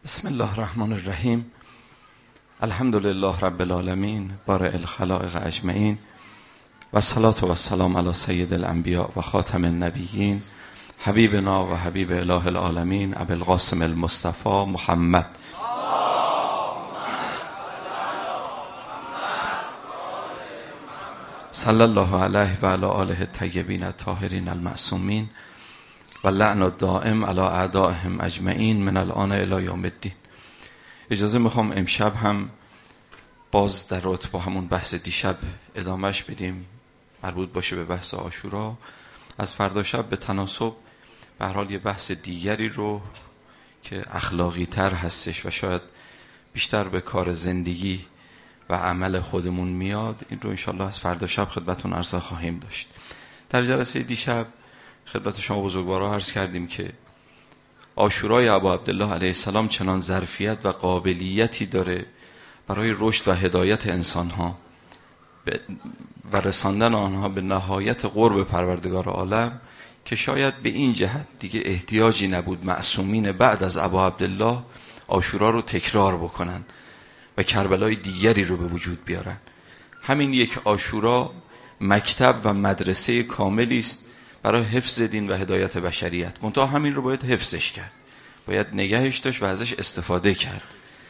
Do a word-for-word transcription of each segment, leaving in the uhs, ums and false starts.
بسم الله الرحمن الرحیم. الحمد لله رب العالمین بارئ الخلائق اجمعین و الصلاة و السلام علی سید الانبیاء و خاتم النبیین حبیبنا و حبیب اله العالمین ابی القاسم المصطفى محمد. صلی الله علیه و علی آله الطیبین الطاهرین المعصومین و لعن الدائم علی اعدائهم اجمعین من الان الی یوم الدین. اجازه میخوام امشب هم باز در رابطه با همون بحث دیشب ادامهش بدیم، مربوط باشه به بحث عاشورا. از فردا شب به تناسب به هر حال یه بحث دیگری رو که اخلاقی تر هستش و شاید بیشتر به کار زندگی و عمل خودمون میاد، این رو انشالله از فردا شب خدمتون عرض خواهیم داشت. در جلسه دیشب خدمت شما بزرگوارا عرض کردیم که عاشورای ابا عبدالله علیه السلام چنان ظرفیت و قابلیتی داره برای رشد و هدایت انسانها و رساندن آنها به نهایت قرب پروردگار عالم که شاید به این جهت دیگه احتیاجی نبود معصومین بعد از ابا عبدالله عاشورا رو تکرار بکنن و کربلای دیگری رو به وجود بیارن. همین یک عاشورا مکتب و مدرسه کاملی است برای حفظ دین و هدایت بشریت. منتها همین رو باید حفظش کرد، باید نگهش داشت و ازش استفاده کرد.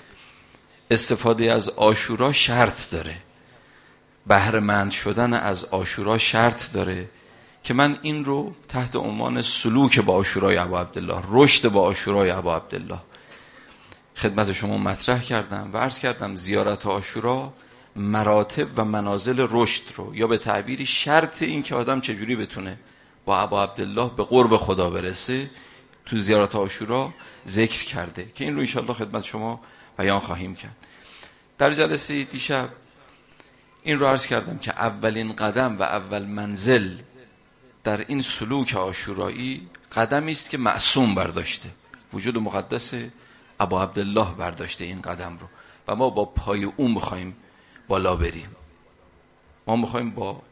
استفاده از عاشورا شرط داره، بهره مند شدن از عاشورا شرط داره که من این رو تحت عنوان سلوک با عاشورای ابا عبدالله، رشد با عاشورای ابا عبدالله خدمت شما مطرح کردم و عرض کردم زیارت عاشورا مراتب و منازل رشد رو، یا به تعبیری شرط این که آدم چجوری بتونه با ابا عبدالله به قرب خدا برسه تو زیارت عاشورا ذکر کرده که این رو انشاءالله خدمت شما بیان خواهیم کرد. در جلسه دیشب این رو عرض کردم که اولین قدم و اول منزل در این سلوک عاشورایی قدمی است که معصوم برداشته، وجود مقدس ابا عبدالله برداشته این قدم رو و ما با پای اون میخوایم بالا بریم. ما میخوایم با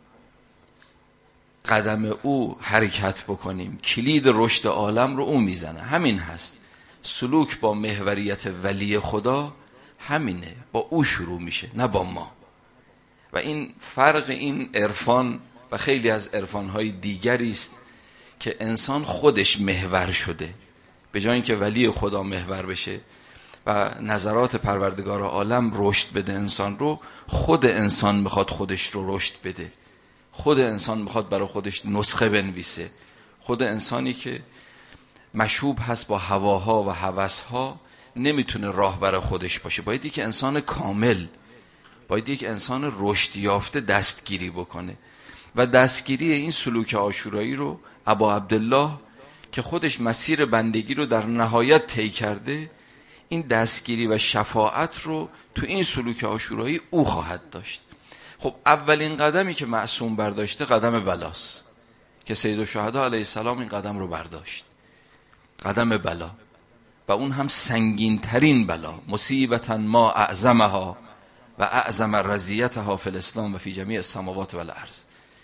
قدم او حرکت بکنیم. کلید رشد عالم رو او میزنه، همین هست. سلوک با محوریت ولی خدا همینه، با او شروع میشه نه با ما. و این فرق این عرفان و خیلی از عرفانهای دیگری است که انسان خودش محور شده، به جای اینکه ولی خدا محور بشه و نظرات پروردگار عالم رشد بده انسان رو، خود انسان میخواد خودش رو رشد بده، خود انسان میخواد برای خودش نسخه بنویسه. خود انسانی که مشوب هست با هواها و هوسها نمیتونه راه برای خودش باشه. باید یک انسان کامل، باید یک انسان رشد یافته دستگیری بکنه و دستگیری این سلوک عاشورایی رو ابا عبدالله که خودش مسیر بندگی رو در نهایت طی کرده، این دستگیری و شفاعت رو تو این سلوک عاشورایی او خواهد داشت. خب اولین قدمی که معصوم برداشته قدم بلاست که سید الشهدا علیه السلام این قدم رو برداشت، قدم بلا، و اون هم سنگین ترین بلا، مصیبتا ما اعظمها و اعظم رضیتها فی الاسلام و فی جمیع السماوات و الارض.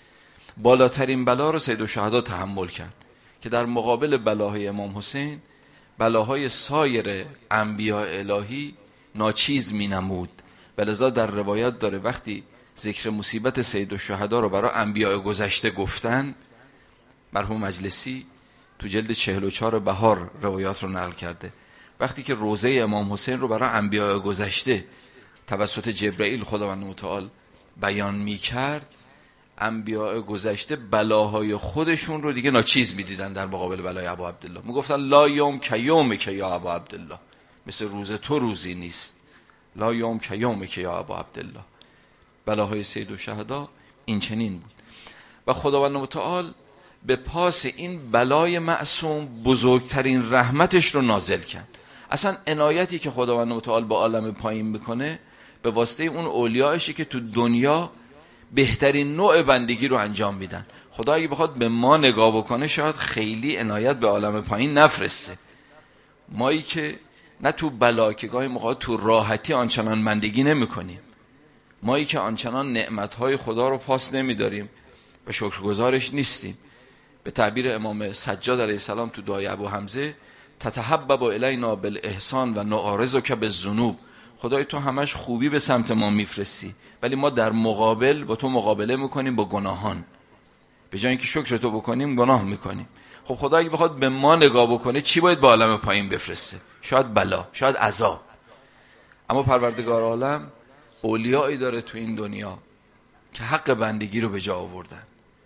بالاترین بلا رو سید الشهدا تحمل کرد که در مقابل بلاهای امام حسین بلاهای سایر انبیاء الهی ناچیز می نمود. بلذا در روایت داره وقتی ذکر مصیبت سید الشهدا رو برای انبیاء گذشته گفتن، مرحوم مجلسی تو جلد چهل و چهار بهار روایات رو نقل کرده، وقتی که روزه امام حسین رو برای انبیاء گذشته توسط جبرئیل خداوند متعال بیان می کرد، انبیاء گذشته بلاهای خودشون رو دیگه ناچیز می دیدن در مقابل بلای ابا عبدالله. می گفتن لا یوم که یوم که یا ابا عبدالله، مثل روز تو روزی نیست، لا یوم که یوم که یا ابا عبدالله. بلاهای سید الشهدا این چنین بود و خداوند متعال به پاس این بلای معصوم بزرگترین رحمتش رو نازل کرد. اصلا عنایتی که خداوند متعال با عالم پایین میکنه به واسطه اون اولیایشه که تو دنیا بهترین نوع بندگی رو انجام میدن. خدا اگه بخواد به ما نگاه بکنه شاید خیلی عنایت به عالم پایین نفرسته. مایی که نه تو بلا که گاهی موقع تو راحتی آنچنان بندگی نمی کنیم، مایی که آنچنان نعمتهای خدا رو پاس نمیداریم و شکرگزارش نیستیم. به تعبیر امام سجاد علیه السلام تو دعای ابو حمزه تتحبب الینا بالاحسان و نعارضک بالذنوب. خدای تو همش خوبی به سمت ما میفرستی، ولی ما در مقابل با تو مقابله میکنیم با گناهان. به جای اینکه شکر تو بکنیم گناه میکنیم. خب خدا اگه بخواد به ما نگاه بکنه چی باید به عالم پایین بفرسته؟ شاید بلا، شاید عذاب. اما پروردگار عالم اولیایی داره تو این دنیا که حق بندگی رو به جا آوردن،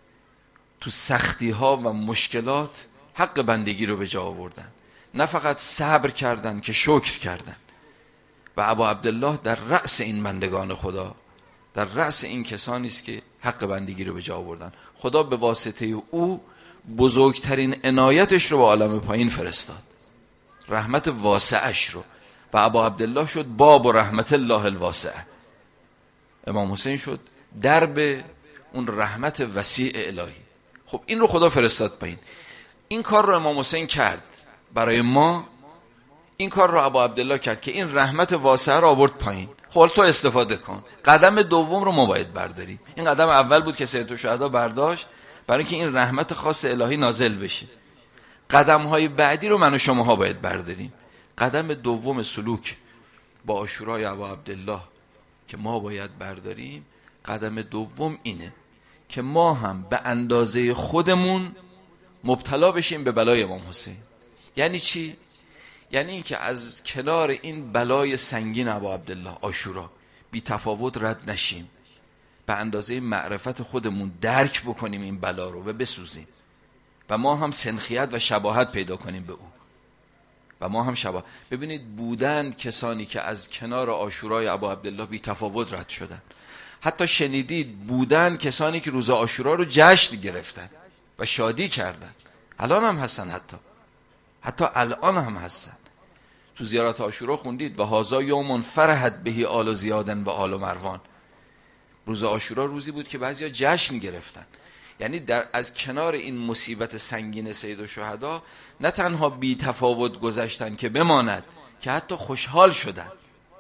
تو سختی ها و مشکلات حق بندگی رو به جا آوردن، نه فقط صبر کردن که شکر کردن. و ابا عبدالله در رأس این بندگان خدا، در رأس این کسانی است که حق بندگی رو به جا آوردن. خدا به واسطه او بزرگترین عنایتش رو به عالم پایین فرستاد، رحمت واسعش رو، و ابا عبدالله شد باب و رحمت الله الواسعه. امام حسین شد درب اون رحمت وسیع الهی. خب این رو خدا فرستاد پایین. این کار رو امام حسین کرد برای ما، این کار رو ابا عبدالله کرد که این رحمت واسعه رو آورد پایین. خب تو استفاده کن. قدم دوم رو ما باید برداری. این قدم اول بود که سید الشهدا برداشت برای اینکه این رحمت خاص الهی نازل بشه. قدم های بعدی رو من و شماها باید برداریم. قدم دوم سلوک با عاشورای ابا عبدالله که ما باید برداریم، قدم دوم اینه که ما هم به اندازه خودمون مبتلا بشیم به بلای امام حسین. یعنی چی؟ یعنی این که از کنار این بلای سنگین ابا عبدالله عاشورا بی تفاوت رد نشیم، به اندازه معرفت خودمون درک بکنیم این بلا رو و بسوزیم، و ما هم سنخیت و شباهت پیدا کنیم به او، و ما هم شباهت. ببینید بودند کسانی که از کنار عاشورای ابا عبدالله بی تفاوت رد شدن. حتی شنیدید بودند کسانی که روز عاشورا رو جشن گرفتن و شادی کردن. الان هم هستن، حتی حتی الان هم هستن. تو زیارت عاشورا خوندید و هازا یوم فرحت بهی آل زیادن و آل مروان. روز عاشورا روزی بود که بعضیا جشن گرفتن. یعنی در از کنار این مصیبت سنگین سید الشهدا نه تنها بی تفاوت گذشتن که بماند، که حتی خوشحال شدن،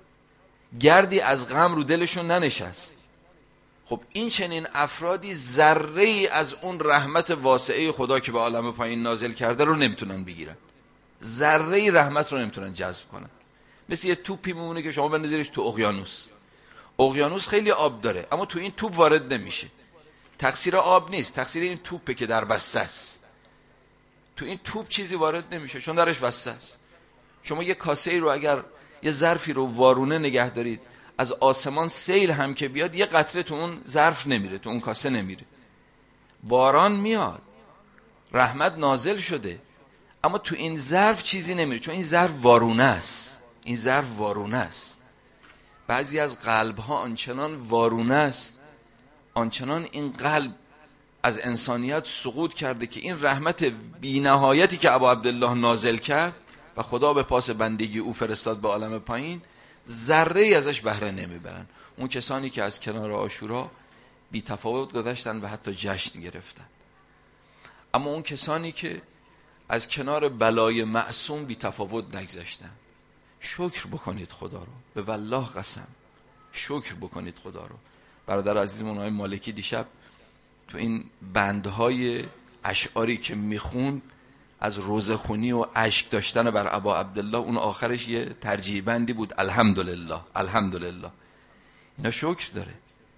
گردی از غم رو دلشون ننشست. خب این چنین افرادی ذره ای از اون رحمت واسعه خدا که به عالم پایین نازل کرده رو نمیتونن بگیرن، ذره ای رحمت رو نمیتونن جذب کنن. مثل یه توپی میمونه که شما بندازیرش تو اقیانوس. اقیانوس خیلی آب داره اما تو این توپ وارد نمیشه. تقصیر آب نیست، تقصیر این توپه که در بسته است. تو این توپ چیزی وارد نمیشه چون درش بسته است. شما یه کاسه ای رو اگر یه ظرفی رو وارونه نگه دارید، از آسمان سیل هم که بیاد یه قطره تو اون ظرف نمیره، تو اون کاسه نمیره. باران میاد، رحمت نازل شده، اما تو این ظرف چیزی نمیره چون این ظرف وارونه است. این ظرف وارونه است. بعضی از قلب ها آنچنان وارونه است، آنچنان این قلب از انسانیت سقوط کرده که این رحمت بی نهایتی که ابا عبدالله نازل کرد و خدا به پاس بندگی او فرستاد به عالم پایین، ذره ای ازش بهره نمیبرن. اون کسانی که از کنار عاشورا بی تفاوت گذشتن و حتی جشن گرفتن. اما اون کسانی که از کنار بلای معصوم بی تفاوت نگذشتن، شکر بکنید خدا رو، به والله قسم شکر بکنید خدا رو. برادر عزیزمون آقای مالکی دیشب تو این بندهای اشعاری که میخوند از روزه خونی و اشک داشتن بر ابا عبدالله، اون آخرش یه ترجیح بندی بود، الحمدلله الحمدلله. اینا شکر داره.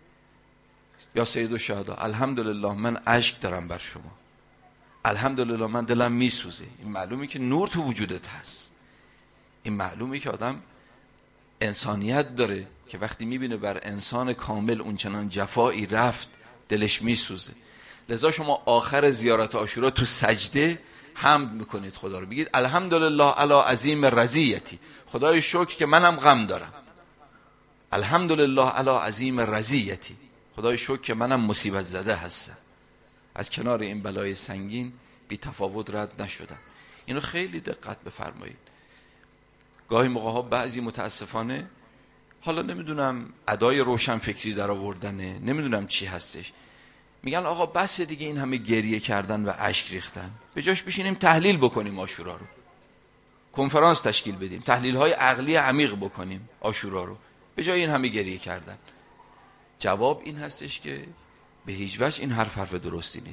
یا سید الشهدا الحمدلله من اشک دارم بر شما، الحمدلله من دلم میسوزه. این معلومه که نور تو وجودت هست. این معلومه که آدم انسانیت داره که وقتی میبینه بر انسان کامل اون چنان جفایی رفت دلش میسوزه. لذا شما آخر زیارت عاشورا تو سجده حمد میکنید خدا رو، بگید الحمدلله علی عظیم رضیتی، خدای شکر که منم غم دارم. الحمدلله علی عظیم رضیتی، خدای شکر که منم مصیبت زده هستم، از کنار این بلای سنگین بی تفاوت رد نشدم. اینو خیلی دقت بفرمایید. گاهی موقع ها بعضی متاسفانه، حالا نمیدونم ادای روشن فکری در آوردنه، نمیدونم چی هستش، میگن آقا بس دیگه این همه گریه کردن و اشک ریختن، به جاش بشینیم تحلیل بکنیم عاشورا رو، کنفرانس تشکیل بدیم، تحلیل های عقلی عمیق بکنیم عاشورا رو، به جای این همه گریه کردن. جواب این هستش که به هیچ وجه این حرف حرف درستی نیست.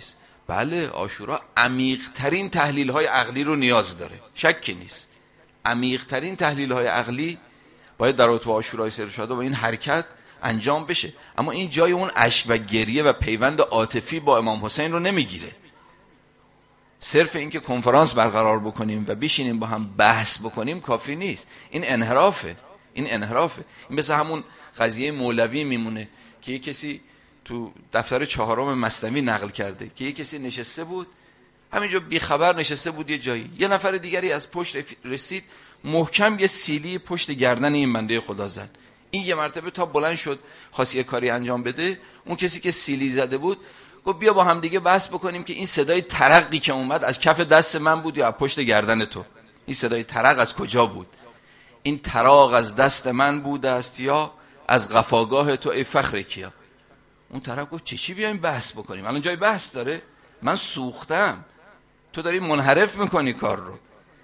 بله عاشورا عمیق ترین تحلیل های عقلی رو نیاز داره، شکی نیست. عمیق ترین تحلیل های عقلی باید در رابطه با عاشورای سید شهدا و این حرکت انجام بشه، اما این جای اون اشک و گریه و پیوند عاطفی با امام حسین رو نمیگیره. صرف این که کنفرانس برقرار بکنیم و بشینیم با هم بحث بکنیم کافی نیست. این انحرافه، این انحرافه. این مثل همون قضیه مولوی میمونه که یک کسی تو دفتر چهارم مثنوی نقل کرده که یک کسی نشسته بود همینجا بی خبر نشسته بود یه جایی، یه نفر دیگری از پشت رسید محکم یه سیلی پشت گردن این بنده خدا زد. این یه مرتبه تا بلند شد خواست یه کاری انجام بده، اون کسی که سیلی زده بود گفت بیا با هم دیگه بحث بکنیم که این صدای ترقی که اومد از کف دست من بود یا از پشت گردن تو؟ این صدای ترق از کجا بود؟ این تراق از دست من بوده است یا از قفاگاه تو ای فخر کیا؟ اون طرف گفت چی چی بیایم بحث بکنیم، الان جای بحث داره؟ من سوختم، تو داری منحرف میکنی کار رو.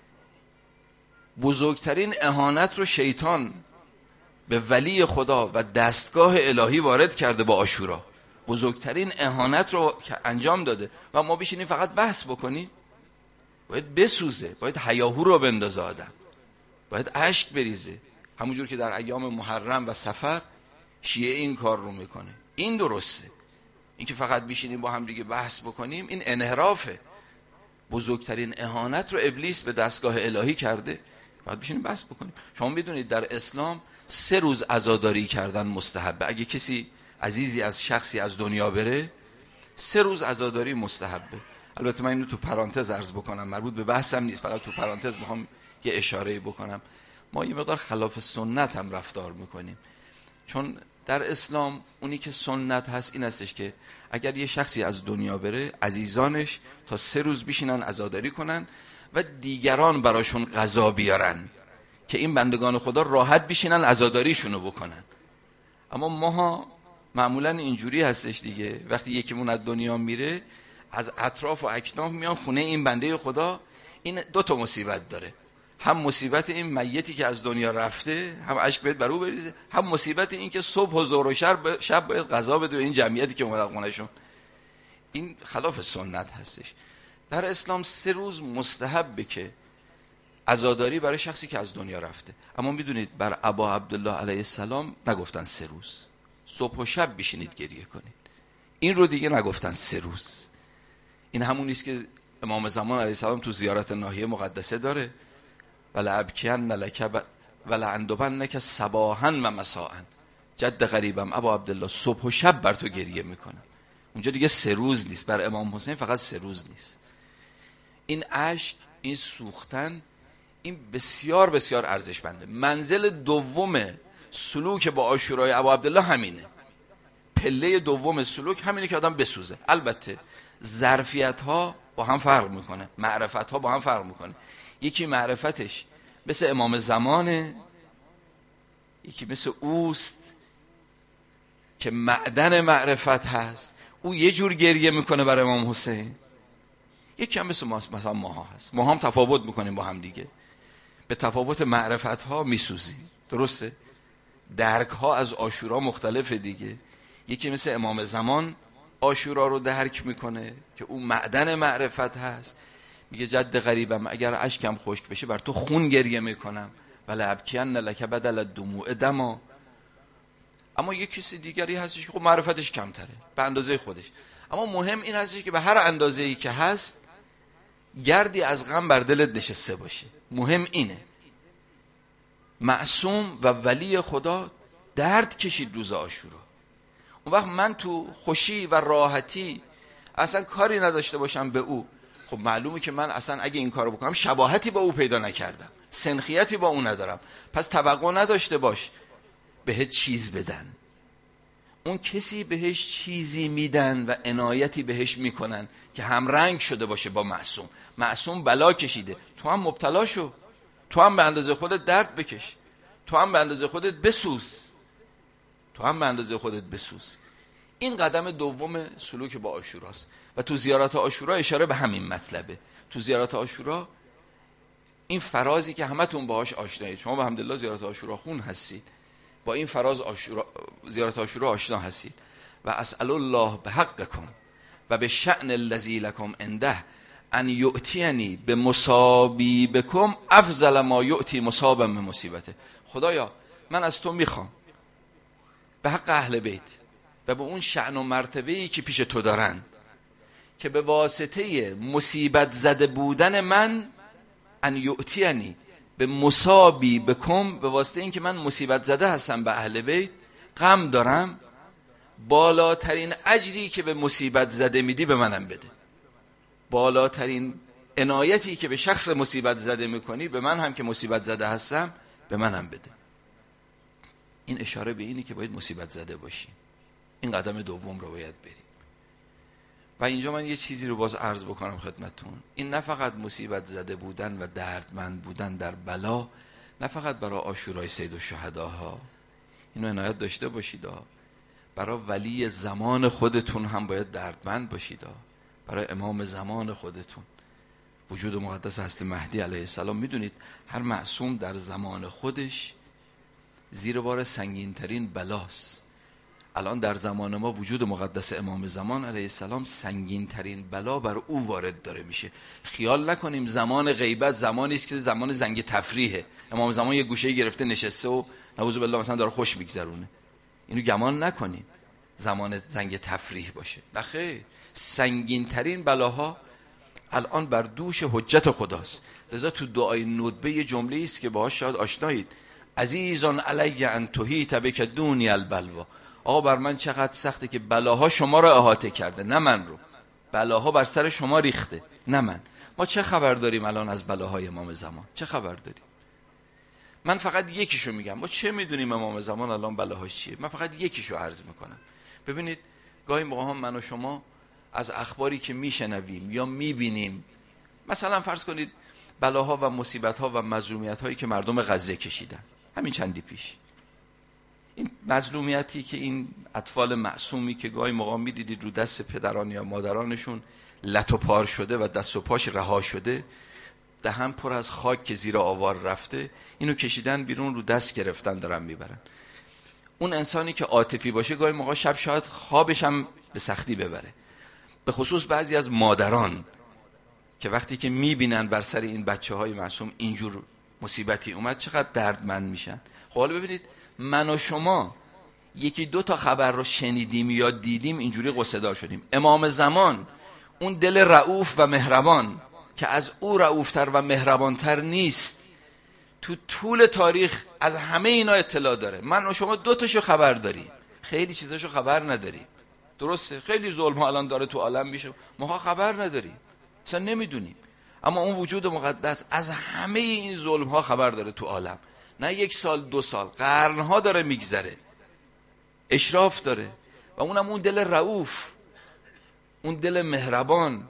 بزرگترین اهانت رو شیطان به ولی خدا و دستگاه الهی وارد کرده با عاشورا، بزرگترین اهانت رو که انجام داده و ما بشینیم فقط بحث بکنیم؟ باید بسوزه، باید هیاهو رو بندازه آدم، باید اشک بریزه، همونجور که در ایام محرم و سفر شیعه این کار رو میکنه. این درسته. این که فقط بشینیم با هم دیگه بحث بکنیم این انحرافه. بزرگترین اهانت رو ابلیس به دستگاه الهی کرده، باید بشینیم بحث بکنیم. شما میدونید در اسلام سه روز عزاداری کردن مستحبه. اگه کسی عزیزی از شخصی از دنیا بره سه روز عزاداری مستحبه. البته من اینو تو پرانتز عرض بکنم، مربوط به بحثم نیست، فقط تو پرانتز میخوام یه اشاره بکنم. ما یه مقدار خلاف سنت هم رفتار میکنیم، چون در اسلام اونی که سنت هست این هستش که اگر یه شخصی از دنیا بره عزیزانش تا سه روز بشینن عزاداری کنن و دیگران براشون غذا بیارن که این بندگان خدا راحت بشینن عزاداریشونو بکنن. اما ماها معمولا اینجوری هستش دیگه، وقتی یکیمون از دنیا میره از اطراف و اکناف میان خونه این بنده خدا. این دو تا مصیبت داره، هم مصیبت این میتی که از دنیا رفته هم اشک باید بر او بریزه، هم مصیبت این که صبح و ظهر و شب شب باید غذا بده این جمعیتی که اومد خونهشون. این خلاف سنت هستش. در اسلام سه روز مستحبه که عزاداری برای شخصی که از دنیا رفته. اما میدونید بر ابا عبدالله علیه السلام نگفتن سه روز، صبح و شب بشینید گریه کنید. این رو دیگه نگفتن سه روز. این همون نیست که امام زمان علیه السلام تو زیارت ناحیه مقدسه داره ولابکین لک ولعندبنک صباحا و مساء. جد غریبم ابا عبدالله صبح و شب بر تو گریه میکنم. اونجا دیگه سه روز نیست، بر امام حسین فقط سه روز نیست. این اشک، این سوختن، این بسیار بسیار ارزشمنده. منزل دوم سلوک با عاشورای ابا عبدالله همینه. پله دوم سلوک همینه که آدم بسوزه. البته ظرفیت ها با هم فرق میکنه، معرفت ها با هم فرق میکنه. یکی معرفتش مثل امام زمانه، یکی مثل اوست که معدن معرفت هست، او یه جور گریه میکنه برای امام حسین. یکی هم مثل ما، مثلا ماها هست، ما هم تفاوت میکنیم با هم دیگه، به تفاوت معرفت ها میسوزیم. درسته؟ درک ها از عاشورا مختلفه دیگه. یکی مثل امام زمان عاشورا رو درک میکنه که او معدن معرفت هست، میگه جد غریبم اگر اشکم خشک بشه بر تو خون گریه میکنم ولی ابکین لک بدل الدموع دما. اما یک کسی دیگری هستش که خب معرفتش کمتره به اندازه خودش، اما مهم این هستش که به هر اندازه‌ای که هست گردی از غم بر دلت نشسته باشه. مهم اینه. معصوم و ولی خدا درد کشید روز عاشورا. اون وقت من تو خوشی و راحتی اصلا کاری نداشته باشم به او، خب معلومه که من اصلا اگه این کارو بکنم شباهتی با او پیدا نکردم، سنخیتی با او ندارم، پس توقع نداشته باش بهت چیز بدن. اون کسی بهش چیزی میدن و عنایتی بهش میکنن که همرنگ شده باشه با معصوم. معصوم بلا کشیده، تو هم مبتلا شو، تو هم به اندازه خودت درد بکش، تو هم به اندازه خودت بسوز، تو هم به اندازه خودت بسوز. این قدم دوم سلوک با عاشوراست و تو زیارت عاشورا اشاره به همین مطلبه. تو زیارت عاشورا این فرازی که همتون باهاش آشنایید، شما به حمدالله زیارت عاشورا خون هستید، با این فراز عاشورا زیارت عاشورا آشنا هستید. و اسأل الله بحقکم و به شأن الذی لکم عنده ان یؤتینی به مصابی بکم افضل ما یؤتی مصابا به مصیبته. خدایا من از تو میخوام به حق اهل بیت و به اون شأن و مرتبه‌ای که پیش تو دارن که به واسطه مصیبت زده بودن من ان یؤتینی به مصابی بکم، به واسطه این که من مصیبت زده هستم به اهل بیت، غم دارم، بالاترین اجری که به مصیبت زده میدی به منم بده. بالاترین عنایتی که به شخص مصیبت زده میکنی به من هم که مصیبت زده هستم به منم بده. این اشاره به اینه که باید مصیبت زده باشیم. این قدم دوم رو باید بریم. و اینجا من یه چیزی رو باز عرض بکنم خدمتون. این نه فقط مصیبت زده بودن و دردمند بودن در بلا، نه فقط برای عاشورای سید الشهداها، اینو عنایت داشته باشید، برای ولی زمان خودتون هم باید دردمند باشید، برای امام زمان خودتون. وجود مقدس حضرت مهدی علیه السلام، میدونید هر معصوم در زمان خودش زیر بار سنگین ترین بلاست. الان در زمان ما وجود مقدس امام زمان علیه السلام سنگین ترین بلا بر او وارد داره میشه. خیال نکنیم زمان غیبت زمانی است که زمان زنگ تفریحه، امام زمان یه گوشه گرفته نشسته و نعوذ بالله مثلا داره خوش میگذرونه. اینو گمان نکنیم زمان زنگ تفریح باشه. نه خیر، سنگین ترین بلاها الان بر دوش حجت خداست. لذا تو دعای ندبه یه جمله است که باهاش شاید آشنایید: عزیزان علی ان تحیط بک دونی البلوا. آقا بر من چقدر سخته که بلاها شما را احاطه کرده، نه من رو. بلاها بر سر شما ریخته، نه من. ما چه خبر داریم الان از بلاهای امام زمان؟ چه خبر داریم؟ من فقط یکیشو میگم. ما چه میدونیم امام زمان الان بلاهاش چیه؟ من فقط یکیشو عرض میکنم. ببینید گاهی موقع هم من و شما از اخباری که میشنویم یا میبینیم، مثلا فرض کنید بلاها و مصیبتها و مظلومیت‌هایی که مردم غزه کشیدن همین چندی پیش، این مظلومیتی که این اطفال معصومی که گاهی موقع میدیدید رو دست پدران یا مادرانشون لت و پار شده و دست و پاش رها شده، دهن پر از خاک که زیر آوار رفته، اینو کشیدن بیرون رو دست گرفتن دارن میبرن. اون انسانی که عاطفی باشه گاهی موقع شب شاید خوابش هم به سختی ببره، به خصوص بعضی از مادران که وقتی که میبینن بر سر این بچه های معصوم اینجور مصیبتی اومد چقدر دردمند میشن. خب حالا ببینید من و شما یکی دو تا خبر رو شنیدیم یا دیدیم اینجوری قصه دار شدیم. امام زمان اون دل رؤوف و مهربان که از او رؤوفتر و مهربانتر نیست، تو طول تاریخ از همه اینا اطلاع داره. من و شما دو تاشو خبر داریم، خیلی چیزاشو خبر نداریم. درسته خیلی ظلم ها الان داره تو عالم میشه، ما خبر نداریم، اصلا نمیدونیم. اما اون وجود مقدس از همه این ظلم ها خبر داره تو عالم. نه یک سال دو سال، قرنها داره میگذره، اشراف داره. و اونم اون دل رؤوف، اون دل مهربان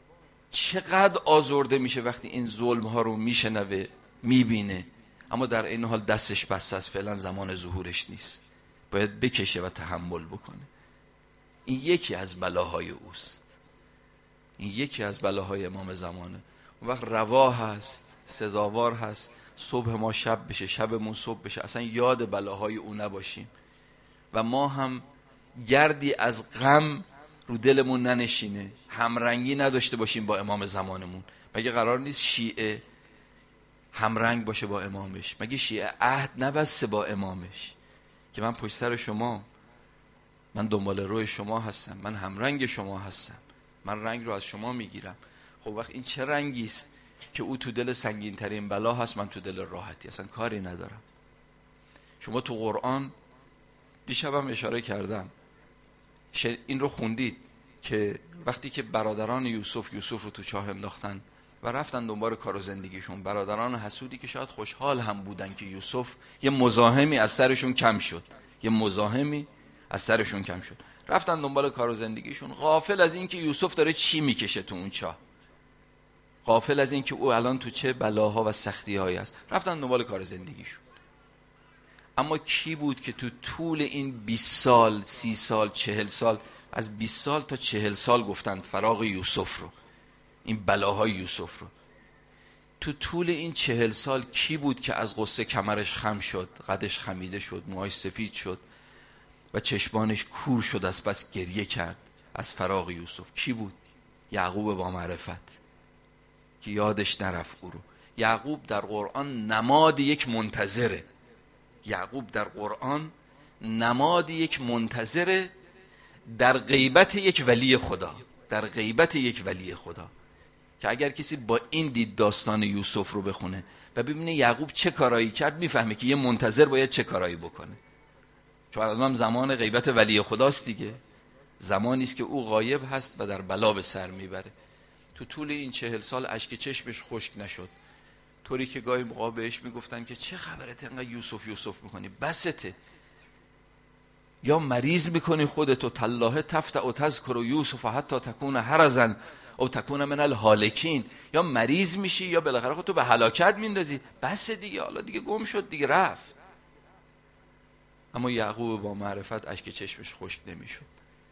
چقدر آزرده میشه وقتی این ظلم ها رو میشنوه میبینه، اما در این حال دستش بسته است، فعلا زمان ظهورش نیست، باید بکشه و تحمل بکنه. این یکی از بلاهای اوست، این یکی از بلاهای امام زمانه. اون وقت روا هست، سزاوار هست صبح ما شب بشه، شبمون صبح بشه، اصلا یاد بلاهای او نباشیم و ما هم گردی از غم رو دلمون ننشینه، همرنگی نداشته باشیم با امام زمانمون. مگه قرار نیست شیعه همرنگ باشه با امامش؟ مگه شیعه عهد نبسته با امامش که من پشت سر شما، من دنبال روی شما هستم، من همرنگ شما هستم، من رنگ رو از شما میگیرم؟ خب وقت این چه رنگی است که او تو دل سنگین ترین بلا هست، من تو دل راحتی، اصلا کاری ندارم. شما تو قرآن دیشبم اشاره کردم، این رو خوندید که وقتی که برادران یوسف یوسف رو تو چاه انداختن و رفتن دنبال کار و زندگیشون، برادران حسودی که شاید خوشحال هم بودن که یوسف یه مزاحمی از سرشون کم شد، یه مزاحمی از سرشون کم شد، رفتن دنبال کار و زندگیشون، غافل از این که یوسف داره چی میکشه تو اون چاه، غافل از این که او الان تو چه بلاها و سختی‌هایی است، رفتن دنبال کار زندگیشون. اما کی بود که تو طول این بیست سال، سی سال، چهل سال، از بیست سال تا چهل سال گفتن فراق یوسف رو، این بلاهای یوسف رو، تو طول این چهل سال کی بود که از غصه کمرش خم شد، قدش خمیده شد، موهاش سفید شد و چشمانش کور شد از بس گریه کرد، از فراق یوسف کی بود؟ یعقوب با معرفت که یادش نرفت او رو. یعقوب در قرآن نماد یک منتظره. یعقوب در قرآن نماد یک منتظره در غیبت یک ولی خدا، در غیبت یک ولی خدا، که اگر کسی با این دید داستان یوسف رو بخونه و ببینه یعقوب چه کارایی کرد، میفهمه که یه منتظر باید چه کارایی بکنه. چون الان زمان غیبت ولی خداست دیگه، زمانی است که او غایب هست و در بلا به سر میبره. تو طول این چهل سال اشک چشمش خشک نشد، طوری که گاهی موقع بهش میگفتن که چه خبرته انقدر یوسف یوسف میکنی، بسته، یا مریض میکنی خودتو، تالله تفتع و تذکر و یوسف حتی تکون هرزن او تکون من الهالکین، یا مریض میشی یا بالاخره خودتو به هلاکت میندازی، بس دیگه، حالا دیگه گم شد دیگه، رفت. اما یعقوب با معرفت اشک چشمش خشک نمیشد.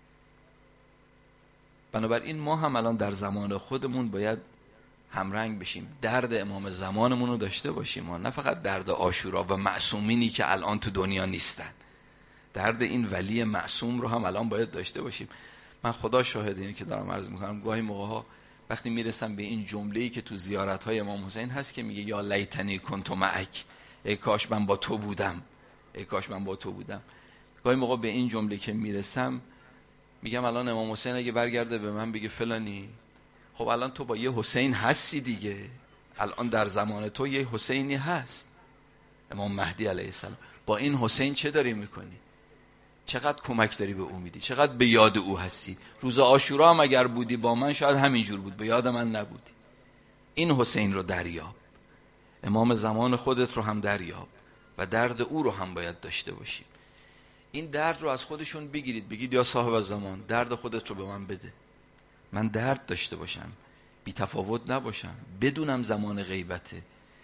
بنابراین ما هم الان در زمان خودمون باید همرنگ بشیم، درد امام زمانمون رو داشته باشیم، ما نه فقط درد عاشورا و معصومینی که الان تو دنیا نیستن، درد این ولی معصوم رو هم الان باید داشته باشیم. من خدا شاهد اینی که دارم عرض میکنم، گاهی موقع ها وقتی میرسم به این جمله‌ای که تو زیارت های امام حسین هست که میگه یا لیتنی کنت معک، ای کاش من با تو بودم، ای کاش من با تو بودم، گاهی موقع به این جمله که میرسم میگم الان امام حسین اگه برگرده به من بگه فلانی، خب الان تو با یه حسین هستی دیگه، الان در زمان تو یه حسینی هست، امام مهدی علیه السلام، با این حسین چه داری میکنی؟ چقدر کمک داری به او میدی؟ چقدر به یاد او هستی؟ روز عاشورا هم اگر بودی با من شاید همینجور بود، به یاد من نبودی. این حسین رو دریاب، امام زمان خودت رو هم دریاب و درد او رو هم باید داشته باشی. این درد رو از خودشون بگیرید، بگید یا صاحب زمان درد خودت رو به من بده، من درد داشته باشم، بی تفاوت نباشم، بدونم زمان غیبته،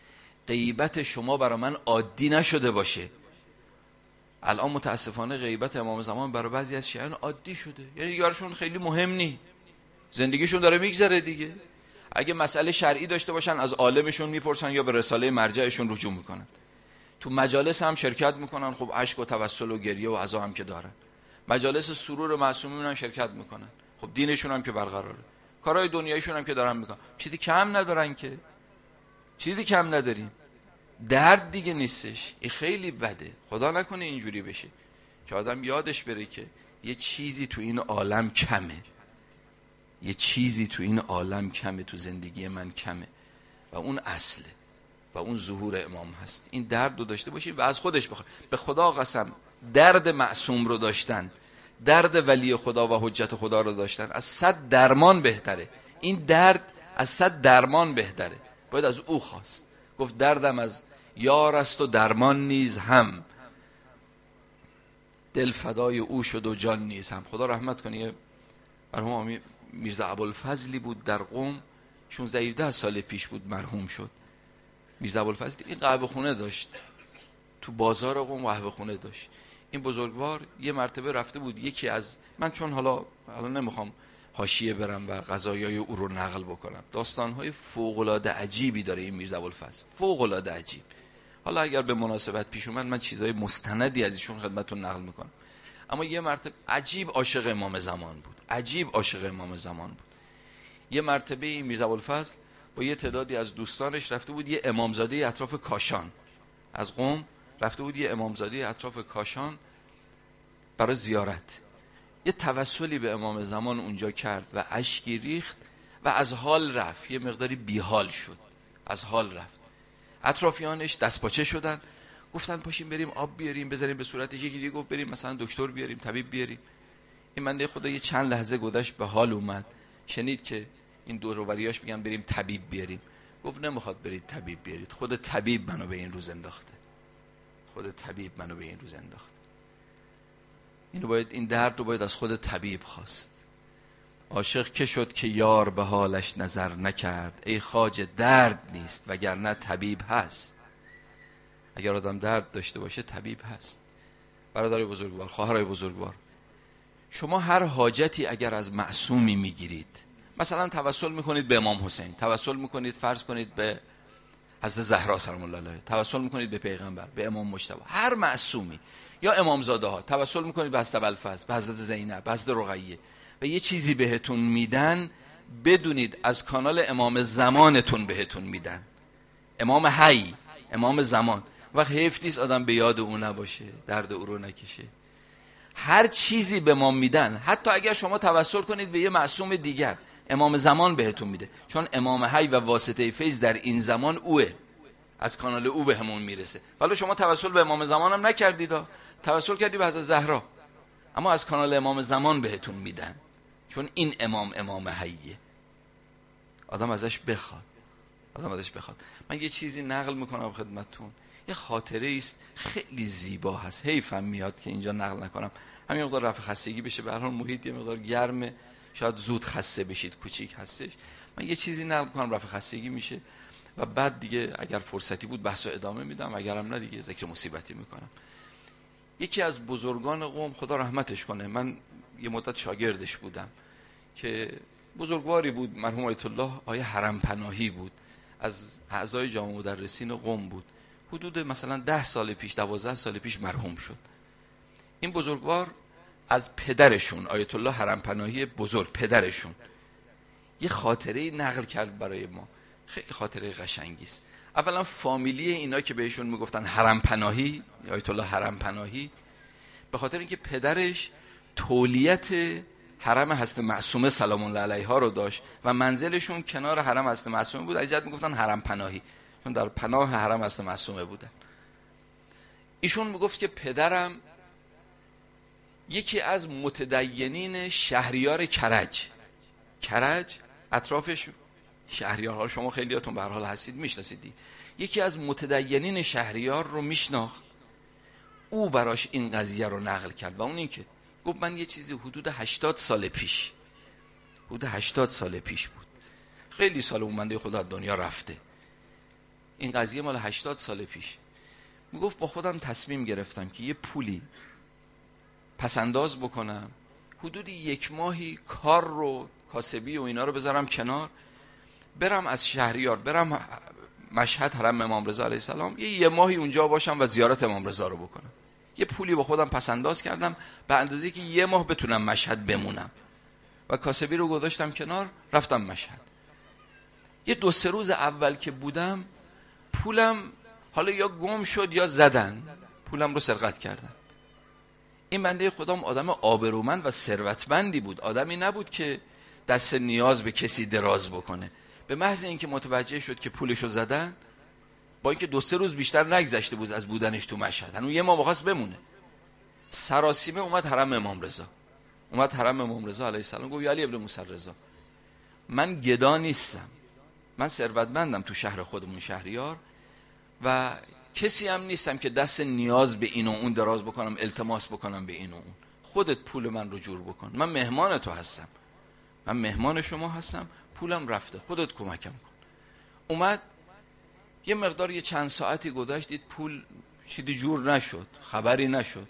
غیبت شما برای من عادی نشده باشه. الان متاسفانه غیبت امام زمان برای بعضی از شیعیان عادی شده، یعنی یارشون خیلی مهم نی، زندگیشون داره میگذره دیگه. اگه مسئله شرعی داشته باشن از عالمشون میپرسن یا به رساله مرجعشون رجوع میکنن، تو مجالس هم شرکت میکنن، خب اشک و توسل و گریه و عزا هم که دارن، مجالس سرور معصومین هم شرکت میکنن، خب دینشون هم که برقراره، کارهای دنیایشون هم که دارن میکنن، چیزی کم ندارن که، چیزی کم نداریم. درد دیگه نیستش، این خیلی بده، خدا نکنه اینجوری بشه که آدم یادش بره که یه چیزی تو این عالم کمه، یه چیزی تو این عالم کمه، تو زندگی من کمه و اون اصله و اون ظهور امام هست. این درد رو داشته باشید و از خودش بخواه. به خدا قسم درد معصوم رو داشتن، درد ولی خدا و حجت خدا رو داشتن از صد درمان بهتره. این درد از صد درمان بهتره، باید از او خواست. گفت دردم از یار است و درمان نیز هم، دل فدای او شد و جان نیز هم. خدا رحمت کنه مرحوم میرزا ابوالفضلی بود در قم، شانزده هفده سال پیش بود مرحوم شد. میرزا ابوالفضل این قهوه خونه داشت، تو بازار قم قهوه خونه داشت. این بزرگوار یه مرتبه رفته بود، یکی از من چون حالا الان نمیخوام حاشیه برم و قضایای او رو نقل بکنم، داستانهای فوق العاده عجیبی داره این میرزا ابوالفضل، فوق العاده عجیب. حالا اگر به مناسبت پیش اومد من چیزای مستندی از ایشون خدمتتون نقل میکنم. اما یه مرتبه عجیب عاشق امام زمان بود، عجیب عاشق امام زمان بود. یه مرتبه این میرزا ابوالفضل با یه تعدادی از دوستانش رفته بود یه امامزاده اطراف کاشان، از قم رفته بود یه امامزاده اطراف کاشان برای زیارت. یه توسلی به امام زمان اونجا کرد و اشکی ریخت و از حال رفت، یه مقداری بیحال شد، از حال رفت. اطرافیانش دست پاچه شدن، گفتن پاشیم بریم آب بیاریم بذاریم به صورتش. یکی دیگه گفت بریم مثلا دکتر بیاریم، طبیب بیاریم. این بنده خدا یه چند لحظه گذشت به حال اومد، شنید که این دور و بریاش میگن بریم طبیب بیاریم، گفت نمیخواد برید طبیب بیارید، خود طبیب منو به این روز انداخته، خود طبیب منو به این روز انداخته. اینو باید، این درد رو باید از خود طبیب خواست. عاشق که شد که یار به حالش نظر نکرد، ای خواجه درد نیست وگرنه طبیب هست. اگر آدم درد داشته باشه طبیب هست. برادرای بزرگوار، خواهرای بزرگوار، شما هر حاجتی اگر از معصومی میگیرید، مثلا توسل میکنید به امام حسین، توسل میکنید فرض کنید به حضرت زهرا سلام الله علیها، توسل میکنید به پیغمبر، به امام مجتبی، هر معصومی، یا امامزاده ها توسل میکنید به حضرت ابوالفضل، به حضرت زینب، به حضرت رقیه، و یه چیزی بهتون میدن، بدونید از کانال امام زمانتون بهتون میدن، امام حی، امام زمان. وقت حیف نیست آدم به یاد او نباشه، درد او رو نکشه. هر چیزی به ما میدن، حتی اگر شما توسل کنید به یه معصوم دیگر، امام زمان بهتون میده، چون امام حی و واسطه فیض در این زمان اوه، از کانال او به همون میرسه. ولی شما توسل به امام زمان هم نکردید، توسل کردید به حضرت زهرا، اما از کانال امام زمان بهتون میدن، چون این امام امام حیه. آدم ازش بخواد، آدم ازش بخواد. من یه چیزی نقل میکنم خدمتتون، یه خاطره است خیلی زیبا هست، حیفم میاد که اینجا نقل نکنم، همین مقدار رفع خستگی بشه. به هر حال محیط یه مقدار گرمه، شاید زود خسته بشید، کوچیک هستش. من یه چیزی نقل میکنم رفع خستگی میشه و بعد دیگه اگر فرصتی بود بحثو ادامه میدم، اگرم نه دیگه ذکر مصیبتی میکنم. یکی از بزرگان قوم، خدا رحمتش کنه، من یه مدت شاگردش بودم، که بزرگواری بود، مرحوم آیت الله آیه حرم پناهی بود، از اعضای جامعه مدرسین قم بود. حدود مثلا ده سال پیش، دوازده سال پیش مرحوم شد. این بزرگوار از پدرشون، آیت الله حرم پناهی بزرگ، پدرشون یه خاطره نقل کرد برای ما، خیلی خاطره قشنگی است. اولا فامیلی اینا که بهشون میگفتن حرم پناهی، آیت الله حرم پناهی، به خاطر اینکه پدرش تولیت حرم حضرت معصومه سلام الله علیها رو داشت و منزلشون کنار حرم حضرت معصومه بود، اجازه میگفتن حرم پناهی، چون در پناه حرم حضرت معصومه بودن. ایشون میگفت که پدرم یکی از متدینین شهریار کرج، کرج اطرافش شهریارها، شما خیلیاتون به هر حال هستید میشناسید، یکی از متدینین شهریار رو میشناخت. او براش این قضیه رو نقل کرد و اون این که گفت من یه چیزی حدود هشتاد سال پیش، حدود هشتاد سال پیش بود، خیلی سال اون بنده خدا دنیا رفته، این قضیه مال هشتاد سال پیش. میگفت با خودم تصمیم گرفتم که یه پولی پسنداز بکنم، حدود یک ماهی کار رو، کاسبی و اینا رو بذارم کنار، برم از شهریار برم مشهد حرم امام رضا علیه السلام، یه یه ماهی اونجا باشم و زیارت امام رضا رو بکنم. یه پولی با خودم پسنداز کردم به اندازه که یه ماه بتونم مشهد بمونم و کاسبی رو گذاشتم کنار، رفتم مشهد. یه دو سه روز اول که بودم، پولم حالا یا گم شد یا زدن، پولم رو سرقت کردن. این بنده خدام آدم آبرومند و ثروتمندی بود، آدمی نبود که دست نیاز به کسی دراز بکنه. به محض اینکه متوجه شد که پولشو زدن، با اینکه دو سه روز بیشتر نگذشته بود از بودنش تو مشهد، هنوز یه ماه می‌خواست بمونه، سراسیمه اومد حرم امام رضا، اومد حرم امام رضا علیه السلام، گفت علی ابن موسی رضا، من گدا نیستم، من ثروتمندم تو شهر خودمون شهریار و کسی هم نیستم که دست نیاز به این و اون دراز بکنم، التماس بکنم به این و اون، خودت پول من رو جور بکن، من مهمان تو هستم، من مهمان شما هستم، پولم رفته، خودت کمکم کن. اومد یه مقدار، یه چند ساعتی گذشت، دید پول چیزی جور نشد، خبری نشد،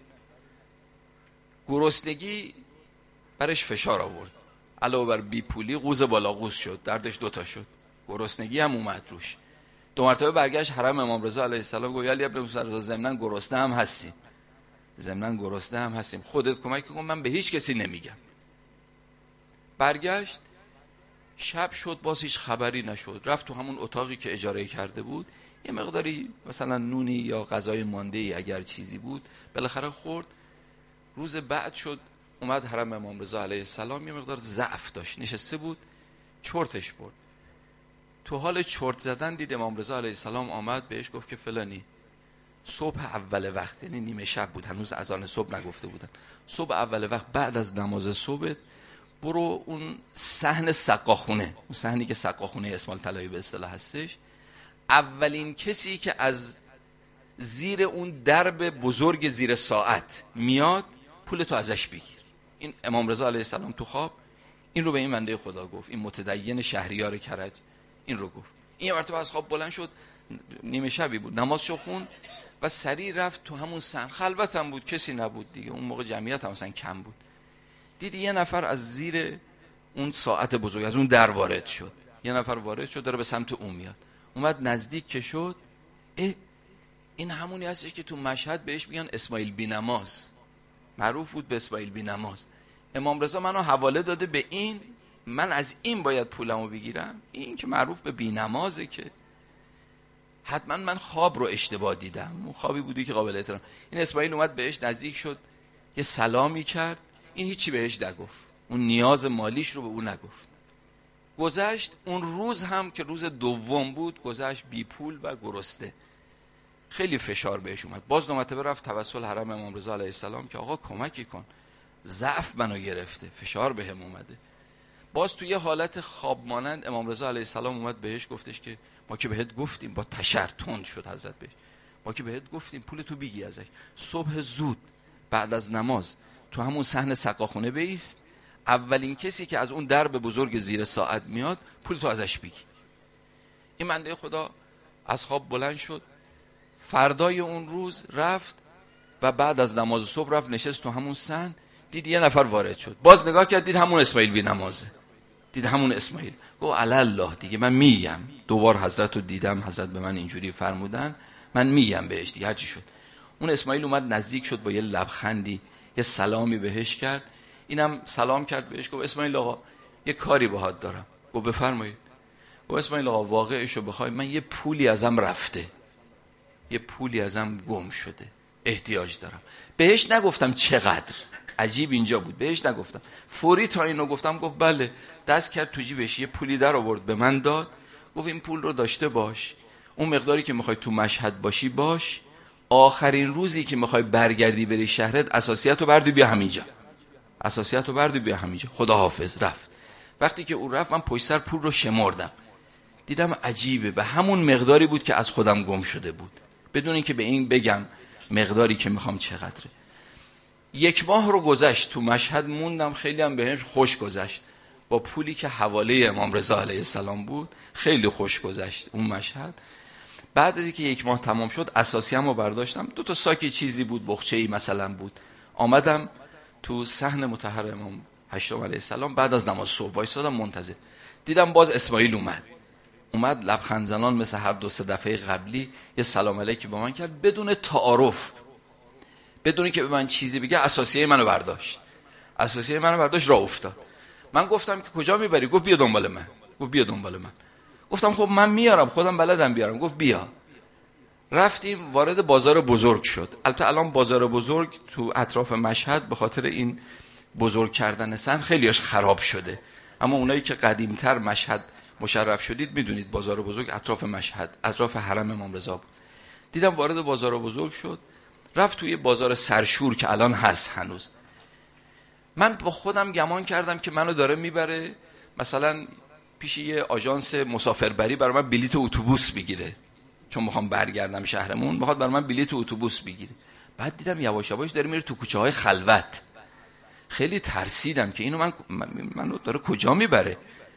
گرسنگی برش فشار آورد، علاوه بر بی پولی قوز بالا قوز شد، دردش دوتا شد، گرسنگی هم اومد روش. دو مرتبه برگشت حرم امام رضا علیه السلام، گفت علی ابن موسی رضا ضمناً گرسنه هم هستیم، ضمناً گرسنه هم هستیم، خودت کمک کن، من به هیچ کسی نمیگم. برگشت، شب شد، باز هیچ خبری نشد، رفت تو همون اتاقی که اجاره کرده بود، یه مقداری مثلا نونی یا غذای مانده ای اگر چیزی بود بالاخره خورد. روز بعد شد، اومد حرم امام رضا علیه السلام، یه مقدار ضعف داشت، نشسته بود، چرتش برد. تو حال چرت زدن دید امام رضا علیه السلام آمد بهش گفت که فلانی، صبح اول وقت، یعنی نیمه شب بود، هنوز اذان صبح نگفته بودن، صبح اول وقت بعد از نماز صبح برو اون صحن سقاخونه، اون صحنی که سقاخونه اسماعیل طلایی به اصطلاح هستش، اولین کسی که از زیر اون درب بزرگ زیر ساعت میاد، پول تو ازش بگیر. این امام رضا علیه السلام تو خواب این رو به این بنده خدا گفت، این متدین شهریار کرج این رو گفت. این یه مرتبه از خواب بلند شد، نیمه شبی بود، نمازشو خوند و سریع رفت تو همون صحن، خلوت هم بود، کسی نبود دیگه، اون موقع جمعیت هم مثلا کم بود. دیدی یه نفر از زیر اون ساعت بزرگ از اون در وارد شد، یه نفر وارد شد داره به سمت اون میاد، اومد نزدیک که شد، اه این همونی هستش که تو مشهد بهش میگن اسماعیل بی نماز، معروف بود به اسماعیل بی نماز. امام رضا منو حواله داده به این، من از این باید پولمو بگیرم؟ این که معروف به بی‌نمازه که. حتما من خواب رو اشتباه دیدم، اون خوابی بودی که قابل احترام. این اسماعیل اومد بهش نزدیک شد، یه سلامی کرد، این هیچی بهش نگفت، اون نیاز مالیش رو به اون نگفت. گذشت اون روز هم که روز دوم بود، گذشت بی پول و گرسنه. خیلی فشار بهش اومد، باز دو مرتبه رفت توسل حرم امام رضا علیه السلام که آقا کمکی کن، ضعف منو گرفته، فشار بهم اومده. باز توی یه حالت خواب مانند امام رضا علیه السلام اومد بهش گفتش که ما که بهت گفتیم، با تشر تند شد حضرت بهش، ما که بهت گفتیم پول تو بگی ازش، صبح زود بعد از نماز تو همون صحن سقاخونه بایست، اولین کسی که از اون درب بزرگ زیر ساعت میاد پول تو ازش بگی. این بنده خدا از خواب بلند شد، فردای اون روز رفت و بعد از نماز صبح رفت نشست تو همون صحن، دید یه نفر وارد شد، باز نگاه کرد دید همون اسماعیل بی نمازه، دید همون اسماعیل. گفت الله دیگه من میگم، دوبار حضرت رو دیدم، حضرت به من اینجوری فرمودن، من میگم بهش دیگه هرچی شد. اون اسماعیل اومد نزدیک شد، با یه لبخندی یه سلامی بهش کرد، اینم سلام کرد بهش، گفت اسماعیل آقا یه کاری باهات دارم. گفت بفرمایید. گفت اسماعیل آقا واقعشو بخوای من یه پولی ازم رفته، یه پولی ازم گم شده، احتیاج دارم. بهش نگفتم چقدر، عجیب اینجا بود، بهش نگفتم، فوری تا اینو گفتم گفت بله. دست کرد تو جیبش یه پولی در آورد به من داد، گفت این پول رو داشته باش، اون مقداری که میخوای تو مشهد باشی باش، آخرین روزی که میخوای برگردی بری شهرت اساسیت رو بردی بیا همینجا، اساسیت رو بردی بیا همینجا، خدا حافظ. رفت. وقتی که اون رفت من پشت سر پول رو شمردم، دیدم عجیبه، به همون مقداری بود که از خودم گم شده بود، بدون اینکه به این بگم مقداری که میخوام چقدره. یک ماه رو گذشت تو مشهد موندم، خیلی هم بهش خوش گذشت، با پولی که حواله امام رضا علیه السلام بود خیلی خوش گذشت اون مشهد. بعد از اینکه یک ماه تمام شد اساسیه‌مو رو برداشتم، دو تا ساکی چیزی بود، بخچه‌ای مثلا بود، آمدم تو صحن مطهر امام هشتم علیه السلام، بعد از نماز صبح وایسادم منتظر، دیدم باز اسماعیل اومد اومد لبخند زنان مثل هر دو سه دفعه قبلی یه سلام علیکی با من کرد، بدون تعارف، بدون که به من چیزی بگه اساسیه منو برداشت، اساسیه منو برداشت راه افتاد. من گفتم که کجا میبری؟ گفت بیا دنبال من. گفت بیا دنبال من. گفتم خب من میارم، خودم بلدم بیارم. گفت بیا. رفتیم، وارد بازار بزرگ شد. البته الان بازار بزرگ تو اطراف مشهد به خاطر این بزرگ کردن سن خیلیاش خراب شده، اما اونایی که قدیمتر مشهد مشرف شدید میدونید بازار بزرگ اطراف مشهد، اطراف حرم امام رضا بود. دیدم وارد بازار بزرگ شد، رفت توی بازار سرشور که الان هست هنوز. من با خودم گمان کردم که منو داره میبره مثلا پیش یه آژانس مسافربری برای من بلیت اتوبوس بگیره، چون میخوام برگردم شهرمون، میخواد برای من بلیت اتوبوس بگیره. بعد دیدم یواش یواش داره میره تو کوچه های خلوت، خیلی ترسیدم که اینو من منو داره کجا میبره.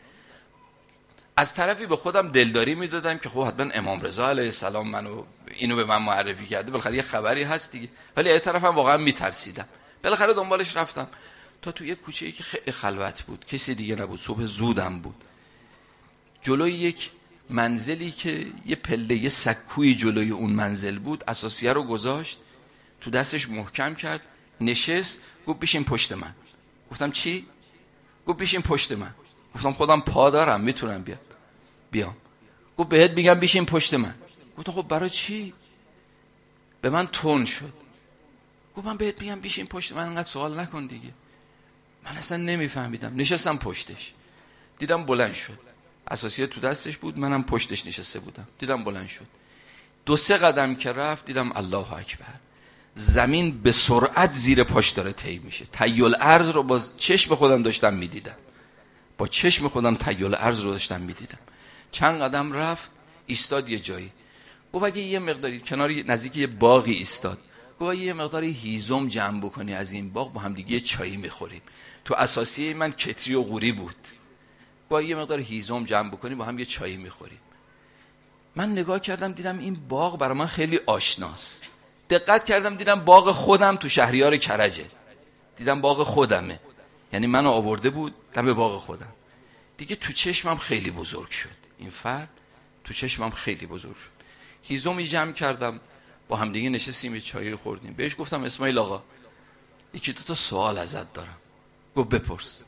از طرفی به خودم دلداری میدادم که خب حتما امام رضا علیه السلام منو اینو به من معرفی کرده، بالاخره یه خبری هست دیگه، ولی از طرفم واقعا میترسیدم. بالاخره دنبالش رفتم تا تو یه کوچه‌ای که خیلی خلوت بود، کسی دیگه نبود، صبح زودم بود، جلوی یک منزلی که یه پله یه سکوی جلوی اون منزل بود، اساسیه رو گذاشت تو دستش محکم کرد، نشست، گفت بشین پشت من. گفتم چی؟ گفت بشین پشت من. گفتم خودم پا دارم میتونم بیام. بیام. گفت بهت میگم بشین پشت من. گفتم خب برای چی؟ به من تند شد. گفت من بهت میگم بشین پشت من، انقدر سوال نکن دیگه. من اصلا نمیفهمیدم. نشستم پشتش. دیدم بلند شد. اساسیه تو دستش بود، منم پشتش نشسته بودم. دیدم بلند شد. دو سه قدم که رفت دیدم الله اکبر، زمین به سرعت زیر پاش داره طی میشه. تیل ارض رو با چشم خودم داشتم میدیدم. با چشم خودم تیل ارض رو داشتم میدیدم. چند قدم رفت، ایستاد یه جایی. گفت اگه یه مقداری کنار نزدیک یه باغی ایستاد، گفت اگه یه مقداری هیزم جمع بکنی از این باغ با هم دیگه چایی میخوریم. تو اساسیه من کتری و قوری بود. گفت یه مقدار هیزم جمع بکنی با هم یه چایی میخوریم. من نگاه کردم دیدم این باغ برای من خیلی آشناست. دقت کردم دیدم باغ خودم تو شهریار کرجه. دیدم باغ خودمه، یعنی منو آورده بود دم باغ خودم. دیگه تو چشمم خیلی بزرگ شد این فرد، تو چشمم خیلی بزرگ شد. هیزمی جمع کردم، با هم دیگه نشستیم یه چایی خوردیم. بهش گفتم اسماعیل آقا یکی دو تا سوال ازت دارم. گفت بپرس.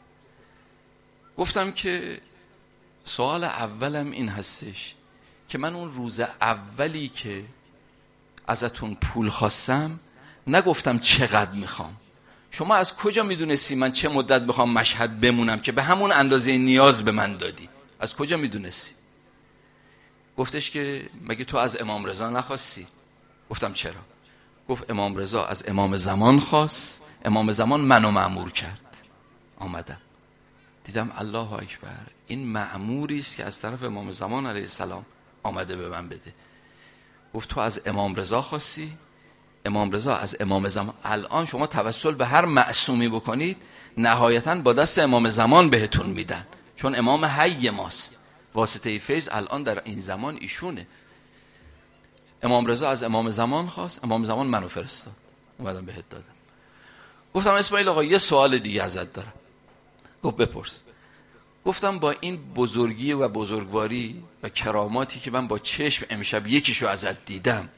گفتم که سوال اولم این هستش که من اون روز اولی که ازتون پول خواستم نگفتم چقدر میخوام. شما از کجا میدونستی من چه مدت میخوام مشهد بمونم که به همون اندازه نیاز به من دادی؟ از کجا میدونستی؟ گفتش که مگه تو از امام رضا نخواستی؟ گفتم چرا؟ گفت امام رضا از امام زمان خواست، امام زمان منو مأمور کرد. آمدم دیدم الله اکبر، این مأموری است که از طرف امام زمان علیه السلام آمده به من بده. گفت تو از امام رضا خواستی، امام رضا از امام زمان. الان شما توسل به هر معصومی بکنید نهایتاً با دست امام زمان بهتون میدن، چون امام حی ماست. واسطه فیض الان در این زمان ایشونه. امام رضا از امام زمان خواست، امام زمان منو فرستاد، اومدم بهت دادم. گفتم اسماعیل آقا یه سوال دیگه ازت دارم. گفت بپرس. گفتم با این بزرگی و بزرگواری و کراماتی که من با چشم امشب یکیشو ازت دیدم،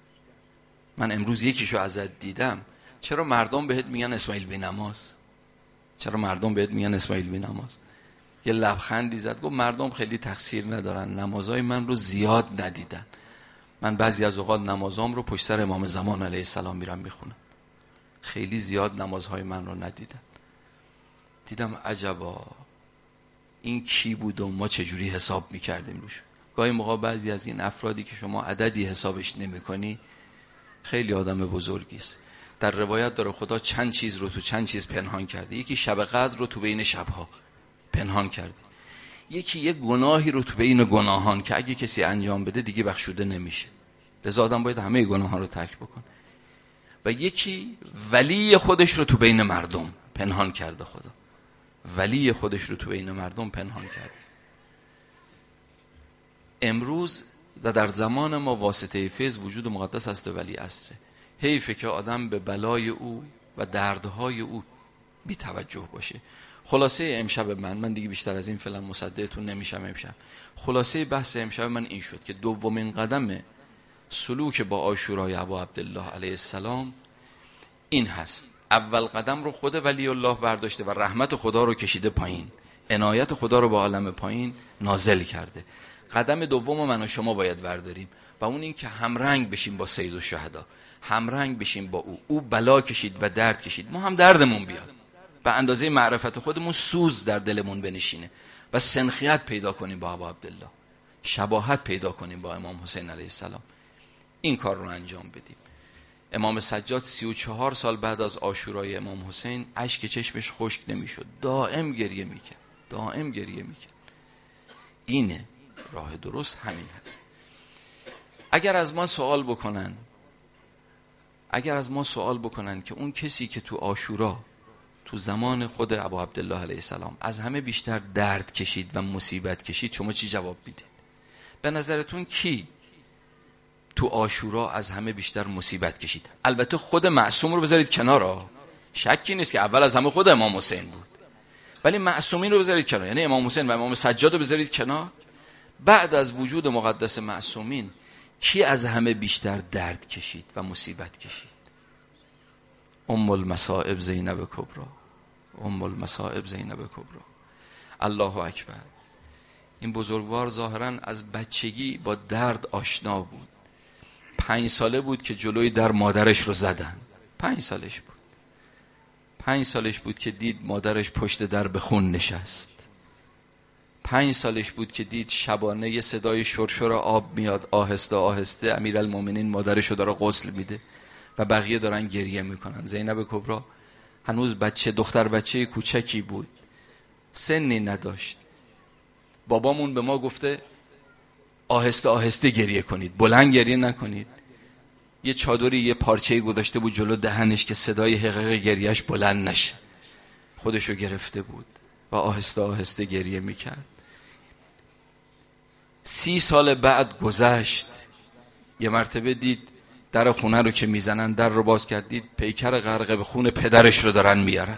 من امروز یکیشو ازت دیدم، چرا مردم بهت میگن اسماعیل بی نماز؟ چرا مردم بهت میگن اسماعیل بی نماز؟ یه لبخندی زد گفت مردم خیلی تقصیر ندارن، نمازهای من رو زیاد ندیدن. من بعضی از اوقات نمازام رو پشت سر امام زمان علیه السلام میرم میخونم، خیلی زیاد نمازهای من رو ندیدن. دیدم عجبا این کی بود و ما چجوری حساب میکردیم روش. گاهی موقع بعضی از این افرادی که شما عددی حسابش نمیکنی خیلی آدم بزرگی است. در روایت داره خدا چند چیز رو تو چند چیز پنهان کرده. یکی شب قدر رو تو بین شبها پنهان کرده، یکی یه گناهی رو تو بین گناهان که اگه کسی انجام بده دیگه بخشوده نمیشه، لذا آدم باید همه گناهان رو ترک بکنه. و یکی ولی خودش رو تو بین مردم پنهان کرده. خدا ولی خودش رو تو بین مردم پنهان کرده. امروز و در زمان ما واسطه فیض وجود مقدس است ولی عصره. حیفه که آدم به بلای او و دردهای او بی توجه باشه. خلاصه امشب من من دیگه بیشتر از این فعلا مصدقتون نمیشم امشب. خلاصه بحث امشب من این شد که دومین قدم سلوک با عاشورای ابا عبدالله علیه السلام این هست. اول قدم رو خود ولی الله برداشته و رحمت خدا رو کشیده پایین، عنایت خدا رو با عالم پایین نازل کرده. قدم دوم من و شما باید برداریم و اون این که همرنگ بشیم با سید الشهدا، همرنگ بشیم با او. او بلا کشید و درد کشید، ما هم دردمون بیاد، به اندازه معرفت خودمون سوز در دلمون بنشینه و سنخیت پیدا کنیم با ابا عبدالله، شباهت پیدا کنیم با امام حسین علیه السلام. این کار رو انجام بدیم. امام سجاد سی و چهار سال بعد از عاشورای امام حسین اشک چشمش خشک نمیشد، دائم گریه میکرد، دائم گریه میکرد. اینه راه درست، همین هست. اگر از ما سوال بکنن اگر از ما سوال بکنن که اون کسی که تو عاشورا تو زمان خود ابا عبدالله علیه السلام از همه بیشتر درد کشید و مصیبت کشید، شما چی جواب میدید؟ به نظرتون کی تو عاشورا از همه بیشتر مصیبت کشید؟ البته خود معصوم رو بذارید کنار، شکی نیست که اول از همه خود امام حسین بود، ولی معصومین رو بذارید کنار، یعنی امام حسین و امام سجاد رو بذارید کنار. بعد از وجود مقدس معصومین کی از همه بیشتر درد کشید و مصیبت کشید؟ ام المصائب زینب کبرا، ام المصائب زینب کبرا. الله اکبر. این بزرگوار ظاهرا از بچگی با درد آشنا بود. پنج ساله بود که جلوی در مادرش رو زدن. پنج سالش بود. پنج سالش بود که دید مادرش پشت در به خون نشست. پنج سالش بود که دید شبانه یه صدای شرشر آب میاد آهسته آهسته، امیرالمومنین مادرش رو داره غسل میده و بقیه دارن گریه میکنن. زینب کبرا هنوز بچه، دختر بچه کوچکی بود، سنی نداشت. بابامون به ما گفته آهسته آهسته گریه کنید، بلند گریه نکنید. یه چادری یه پارچه‌ای گذاشته بود جلو دهنش که صدای حقیق گریهش بلند نشه. خودشو گرفته بود و آهسته آهسته گریه میکرد. سی سال بعد گذشت، یه مرتبه دید در خونه رو که میزنن، در رو باز کرد، دید پیکر غرق به خون پدرش رو دارن میارن.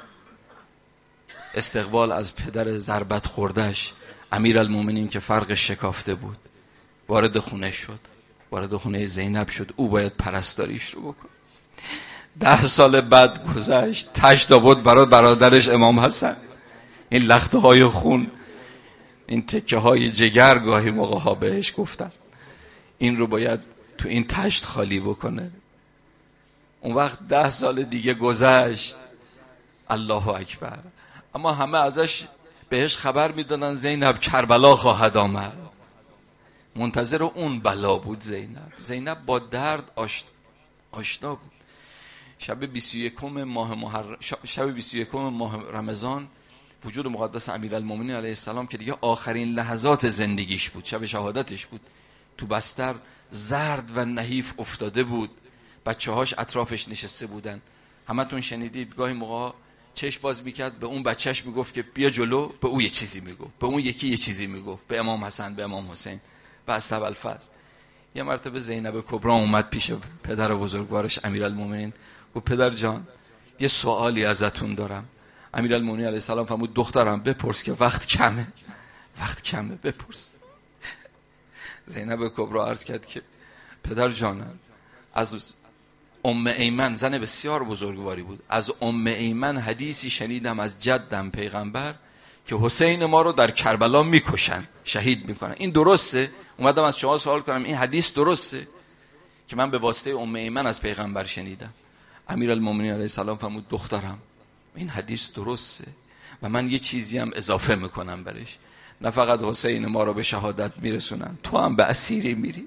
استقبال از پدر ضربت خوردهش امیرالمومنین که فرقش شکافته بود وارد خونه شد، وارد خونه زینب شد. او باید پرستاریش رو بکنه. ده سال بعد گذشت، تشت آورد برای برادرش امام حسن. این لخته های خون، این تکه های جگر گاهی موقع ها بهش گفتن این رو باید تو این تشت خالی بکنه. اون وقت ده سال دیگه گذشت، الله اکبر، اما همه ازش بهش خبر میدادن زینب کربلا خواهد آمد. منتظر اون بلا بود زینب. زینب با درد آش... آشنا بود. شب بیست و یکم ماه محرم، شب بیست و یکم ماه رمضان وجود مقدس امیرالمومنین علیه السلام که دیگه آخرین لحظات زندگیش بود، شب شهادتش بود، تو بستر زرد و نحیف افتاده بود. بچه هاش اطرافش نشسته بودن. همتون شنیدید گاهی موقع چشم باز میکرد به اون بچهش میگفت که بیا جلو، به اون یه چیزی میگفت، به اون یکی یه چیزی میگفت، به امام حسن، به امام حسین، به ابوالفضل. یه مرتبه زینب کبرا اومد پیش پدر بزرگوارش امیرالمومنین، گفت پدر جان یه سوالی ازتون دارم. امیرالمومنین علیه السلام فرمود دخترم بپرس که وقت کمه. وقت کمه، بپرس. زینب کبرا عرض کرد که پدر جانم، از ام ایمن، زن بسیار بزرگواری بود، از ام ایمن حدیثی شنیدم از جدم پیغمبر که حسین ما رو در کربلا میکشن، شهید میکنن. این درسته؟ اومدم از شما سوال کنم این حدیث درسته که من به واسطه ام ایمن از پیغمبر شنیدم؟ امیرالمومنین علیه السلام فرمود دخترم این حدیث درسته و من یه چیزی هم اضافه میکنم برش، نه فقط حسین ما رو به شهادت میرسونن، تو هم به اسیری میری،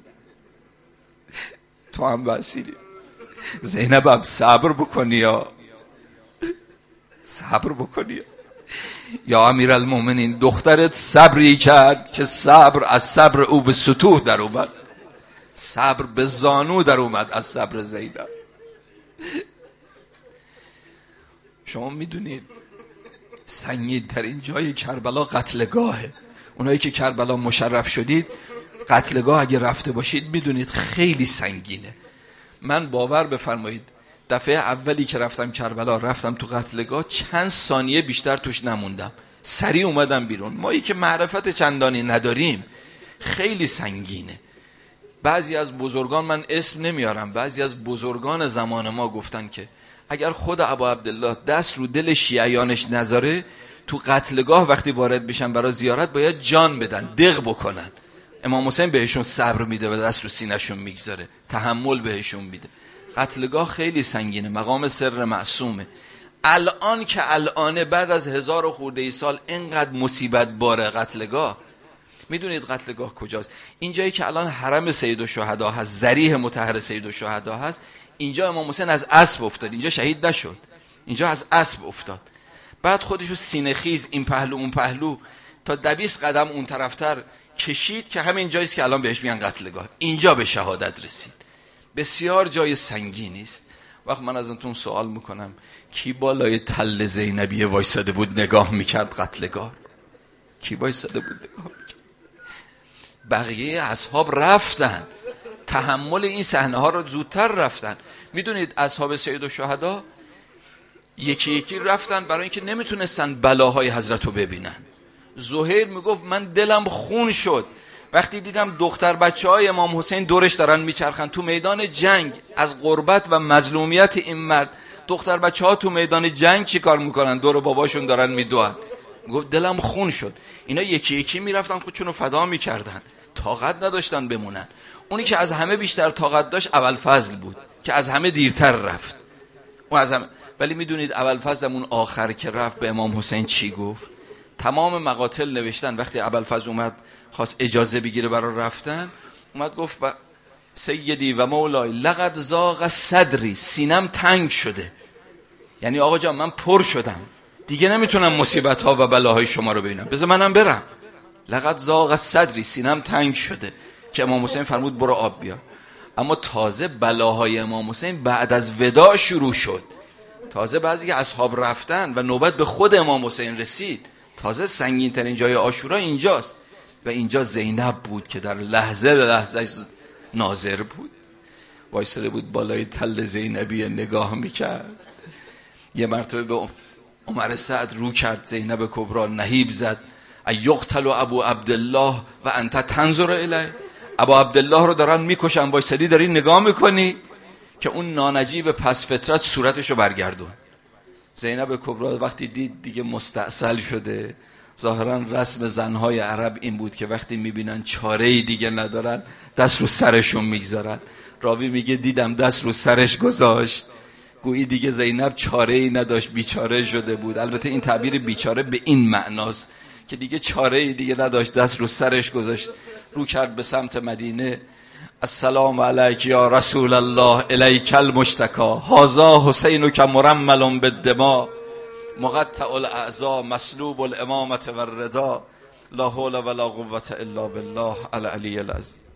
تو هم به اسیری. زینب هم صبر بکنی یا صبر بکنی یا, یا امیرالمومنین دخترت صبری کرد که صبر از صبر او به سطوح در اومد، صبر به زانو در اومد از صبر زینب. شما میدونید سنگین ترین جای کربلا قتلگاهه. اونایی که کربلا مشرف شدید، قتلگاه اگه رفته باشید میدونید خیلی سنگینه. من باور بفرمایید دفعه اولی که رفتم کربلا، رفتم تو قتلگاه، چند ثانیه بیشتر توش نموندم، سریع اومدم بیرون. مایی که معرفت چندانی نداریم خیلی سنگینه. بعضی از بزرگان، من اسم نمیارم، بعضی از بزرگان زمان ما گفتن که اگر خود ابا عبدالله دست رو دل شیعیانش نذاره، تو قتلگاه وقتی وارد بشن برای زیارت باید جان بدن، دق بکنن. امام حسین بهشون صبر میده و دست رو سینه‌شون میگذاره، تحمل بهشون میده. قتلگاه خیلی سنگینه، مقام سر معصومه. الان که الانه، بعد از هزار و خورده ای سال اینقدر مصیبت باره قتلگاه. میدونید قتلگاه کجاست؟ اینجایی که الان حرم سیدالشهدا هست، ذریح مطهر سیدالشهدا هست، اینجا امام حسین از اسب افتاد، اینجا شهید نشد، اینجا از اسب افتاد. بعد خودشو سینه خیز این پهلو اون پهلو تا دویست قدم اون طرفتر کشید که همین جاییست که الان بهش میگن قتلگاه. اینجا به شهادت رسید. بسیار جای سنگینی است. وقت من ازتون سوال میکنم کی بالای تل زینبیه وایساده بود نگاه میکرد قتلگاه؟ کی وایساده بود نگاه میکرد؟ بقیه اصحاب رفتن، تحمل این صحنه ها رو زودتر رفتن. میدونید اصحاب سیدالشهدا یکی یکی رفتن برای اینکه نمیتونستن بلاهای حضرت رو ببینن. زهیر میگفت من دلم خون شد وقتی دیدم دختر بچه های امام حسین دورش دارن میچرخن تو میدان جنگ. از غربت و مظلومیت این مرد، دختر بچه ها تو میدان جنگ چی کار میکنن؟ دور باباشون دارن میدوئن. میگفت دلم خون شد. اینا یکی یکی میرفتن خودشونو فدا میکردن، طاقت نداشتن بمونن. اونی که از همه بیشتر طاقت داشت ابوالفضل بود که از همه دیرتر رفت. اون از همه. ولی میدونید ابوالفضل اون آخر که رفت به امام حسین چی گفت؟ تمام مقاتل نوشتن وقتی ابوالفضل اومد خواست اجازه بگیره برای رفتن، اومد گفت سیدی و مولای لقد ضاق صدری، سینم تنگ شده. یعنی آقا جان من پر شدم دیگه، نمیتونم مصیبت ها و بلاهای شما رو ببینم، بذار منم برم. لقد ضاق صدری، سینم تنگ شده. که امام حسین فرمود برو آب بیار. اما تازه بلاهای امام حسین بعد از وداع شروع شد. تازه بعضی اصحاب رفتن و نوبت به خود امام حسین رسید. تازه سنگین ترین جای عاشورا اینجاست. و اینجا زینب بود که در لحظه لحظه ناظر بود، وایساده بود بالای تل زینبی نگاه میکرد. یه مرتبه به عمر سعد رو کرد، زینب کبرا نهیب زد ایقتل ابو عبدالله و انت تنظر الیه. ابو عبدالله رو دارن میکشن، وایسادی داری نگاه میکنی؟ که اون نانجیب پس فطرت صورتشو برگردون. زینب کبری وقتی دید دیگه مستعسل شده، ظاهرا رسم زنهای عرب این بود که وقتی میبینن چاره‌ای دیگه ندارن دست رو سرشون میگذارن. راوی میگه دیدم دست رو سرش گذاشت، گویی دیگه زینب چاره‌ای نداشت، بیچاره شده بود. البته این تعبیر بیچاره به این معناست که دیگه چاره‌ای دیگه نداشت، دست رو سرش گذاشت، رو کرد به سمت مدینه. السلام علیک یا رسول الله، الیک المشتکا، هذا حسینک مرمل بالدماء، مقطع الاعضاء، مسلوب الامامة والرضا، لا حول ولا قوة الا بالله العلی العظیم.